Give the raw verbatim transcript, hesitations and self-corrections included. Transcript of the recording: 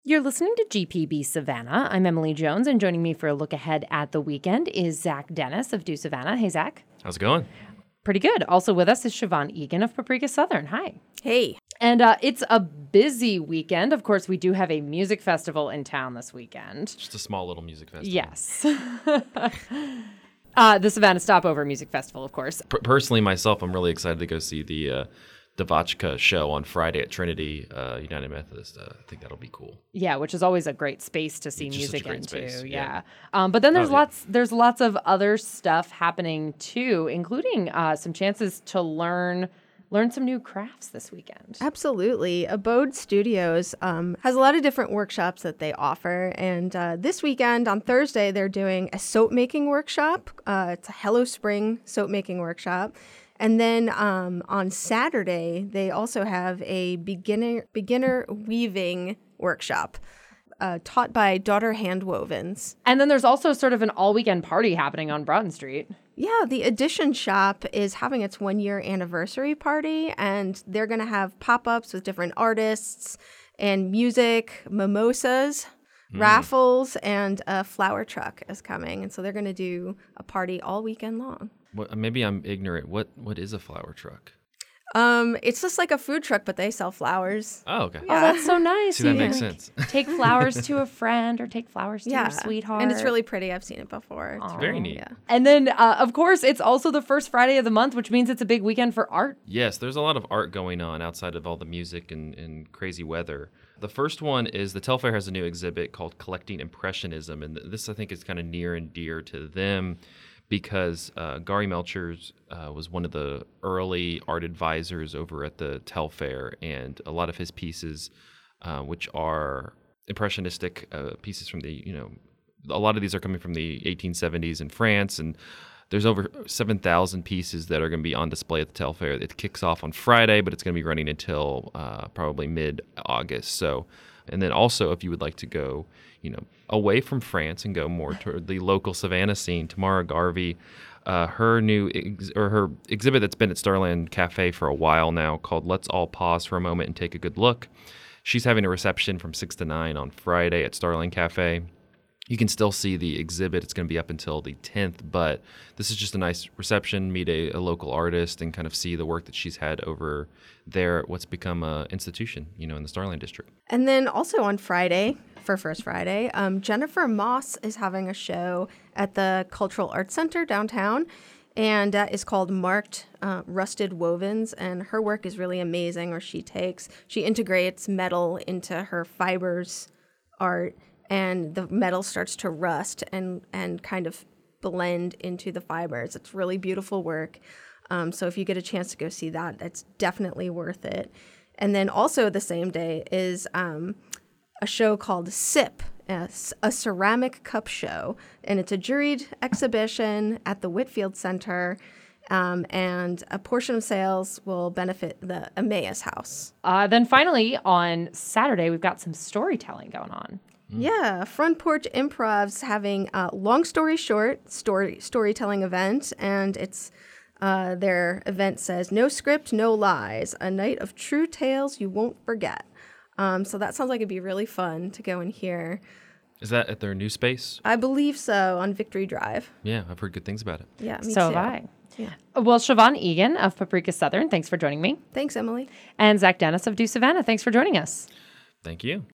You're listening to G P B Savannah. I'm Emily Jones, and joining me for a look ahead at the weekend is Zach Dennis of Do Savannah. Hey, Zach. How's it going? Pretty good. Also with us is Siobhan Egan of Paprika Southern. Hi. Hey. And uh, it's a busy weekend. Of course, we do have a music festival in town this weekend. Just a small little music festival. Yes. uh, the Savannah Stopover Music Festival, of course. P- personally, myself, I'm really excited to go see the uh, Devachka show on Friday at Trinity uh, United Methodist. Uh, I think that'll be cool. Yeah, which is always a great space to see It's just music such a great into. space, Yeah. yeah. Um, but then there's Oh, yeah. lots there's lots of other stuff happening too, including uh, some chances to learn learn some new crafts this weekend. Absolutely. Abode Studios um, has a lot of different workshops that they offer. And uh, this weekend, on Thursday, they're doing a soap making workshop. Uh, it's a Hello Spring soap making workshop. And then um, on Saturday, they also have a beginner beginner weaving workshop uh, taught by Daughter Handwovens. And then there's also sort of an all weekend party happening on Broughton Street. Yeah, the Edition Shop is having its one year anniversary party, and they're going to have pop-ups with different artists and music, mimosas, Mm. raffles, and a flower truck is coming. And so they're going to do a party all weekend long. What, maybe I'm ignorant. What What is a flower truck? Um, it's just like a food truck, but they sell flowers. Oh, okay. Oh, that's so nice. See, that You makes can, like, sense. take flowers to a friend or take flowers to Yeah, your sweetheart. and it's really pretty. I've seen it before. It's Aw. Very neat. Yeah. And then, uh, of course, it's also the first Friday of the month, which means it's a big weekend for art. Yes, there's a lot of art going on outside of all the music and, and crazy weather. The first one is the Telfair has a new exhibit called Collecting Impressionism, and this I think is kind of near and dear to them because uh, Gary Melchers uh, was one of the early art advisors over at the Telfair, and a lot of his pieces, uh, which are impressionistic uh, pieces from the, you know, a lot of these are coming from the eighteen seventies in France, and there's over seven thousand pieces that are going to be on display at the Telfair. It kicks off on Friday, but it's going to be running until uh, probably mid-August. So, and then also, if you would like to go, you know, away from France and go more toward the local Savannah scene, Tamara Garvey, uh, her new ex- or her exhibit that's been at Starland Cafe for a while now, called "Let's All Pause for a Moment and Take a Good Look." She's having a reception from six to nine on Friday at Starland Cafe. You can still see the exhibit. It's going to be up until the tenth, but this is just a nice reception, meet a, a local artist, and kind of see the work that she's had over there at what's become an institution, you know, in the Starland District. And then also on Friday, for First Friday, um, Jennifer Moss is having a show at the Cultural Arts Center downtown, and that is called Marked uh, Rusted Wovens, and her work is really amazing, where she takes, she integrates metal into her fibers art, and the metal starts to rust and, and kind of blend into the fibers. It's really beautiful work. Um, so if you get a chance to go see that, that's definitely worth it. And then also the same day is um, a show called SIP, a, a ceramic cup show. And it's a juried exhibition at the Whitfield Center. Um, and a portion of sales will benefit the Emmaus House. Uh, then finally, on Saturday, we've got some storytelling going on. Yeah, Front Porch Improv's having a long story short story storytelling event, and it's uh, their event says no script, no lies, a night of true tales you won't forget. Um, so that sounds like it'd be really fun to go and hear. Is that at their new space? I believe so, on Victory Drive. Yeah, I've heard good things about it. Yeah, me so too. have I. Yeah. Well, Siobhan Egan of Paprika Southern, thanks for joining me. Thanks, Emily. And Zach Dennis of Do Savannah, thanks for joining us. Thank you.